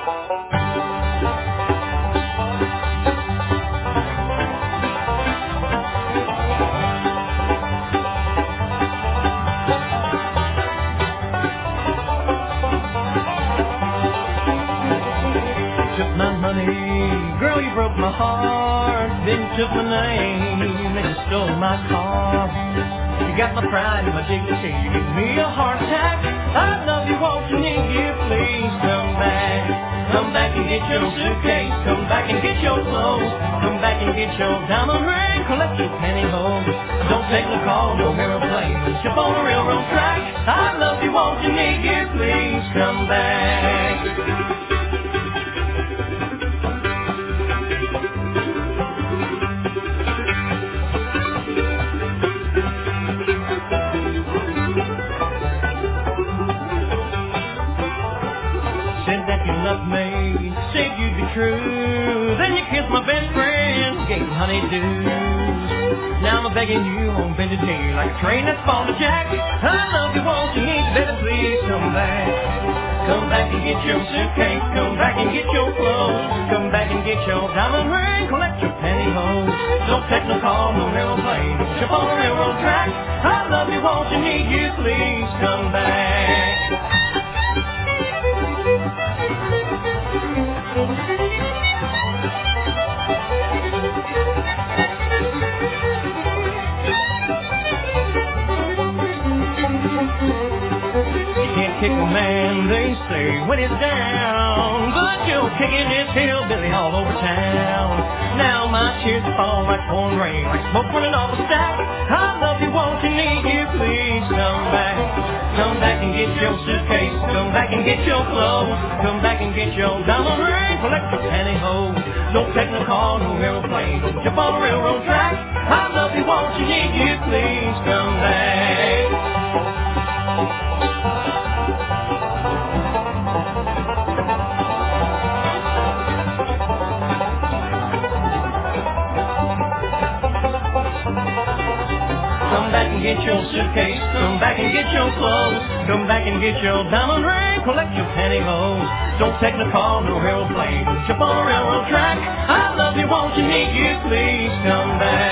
Took my money, girl, you broke my heart. Then you took my name and you stole my car. You got my pride and my dignity, you give me a heart attack. I love you, won't you, need you, please come back. Come back and get your suitcase, come back and get your clothes. Come back and get your diamond ring, collect your pantyhose. Don't take no call, no aeroplane, jump on the railroad track. I love you, won't you, need you, please come back. Said you'd be true, then you kissed my best friend, gave honeydews. Now I'm begging you on bended knee like a train that's falling to jack. I love you, won't you, need better, please come back. Come back and get your suitcase, come back and get your clothes. Come back and get your diamond ring, collect your pantyhose. Don't take no call, no aeroplane, jump on the railroad track. I love you, won't you, need you, please come back. Kick a man, they say, when he's down, but you're kicking this hillbilly all over town. Now my tears fall like pouring rain, like smoke running off a stack. I love you, won't you, need you, please come back. Come back and get your suitcase, come back and get your clothes. Come back and get your diamond ring, collect your pantyhose. Don't take no call, no aeroplane, don't jump on the railroad track. I love you, won't you, need you, please come back. Come back and get your suitcase, come back and get your clothes. Come back and get your diamond ring, collect your pantyhose. Don't take no call, no aeroplane, jump on a railroad track. I love you, won't you, need you, please come back.